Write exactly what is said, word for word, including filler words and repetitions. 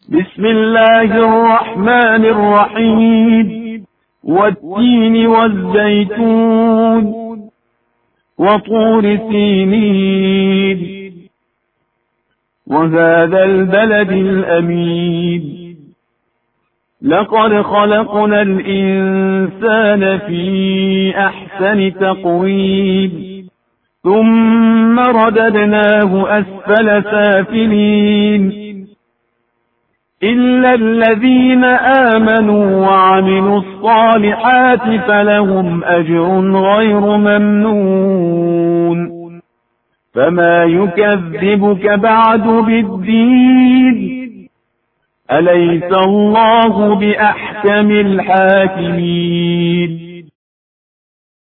بسم الله الرحمن الرحيم. والتين والزيتون وطور سينين وهذا البلد الأمين. لقد خلقنا الإنسان في أحسن تقويم ثم رددناه أسفل سافلين إلا الذين آمنوا وعملوا الصالحات فلهم أجر غير ممنون. فما يكذبك بعد بالدين؟ أليس الله بأحكم الحاكمين؟